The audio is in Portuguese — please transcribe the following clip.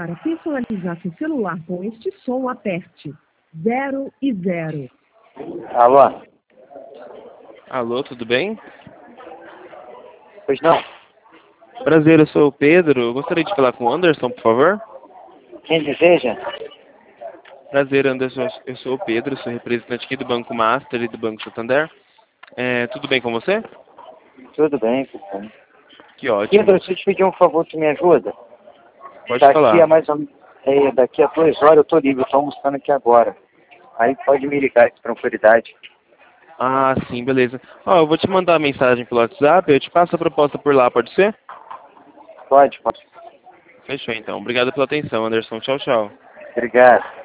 Para personalizar seu celular com este som, aperte 0 e 0. Alô? Alô, tudo bem? Pois não? Prazer, eu sou o Pedro. Eu gostaria de falar com o Anderson, por favor. Quem deseja? Prazer, Anderson. Eu sou o Pedro, sou representante aqui do Banco Master e do Banco Santander. Tudo bem com você? Tudo bem, tudo bem. Que ótimo. Pedro, deixa eu te pedir um favor, tu me ajuda? Pode Daqui falar. a mais ou menos, daqui a 2 horas eu tô livre, eu tô almoçando aqui agora. Aí pode me ligar com tranquilidade. Ah, sim, beleza. Eu vou te mandar a mensagem pelo WhatsApp, eu te passo a proposta por lá, pode ser? Pode. Fechou, então. Obrigado pela atenção, Anderson. Tchau, tchau. Obrigado.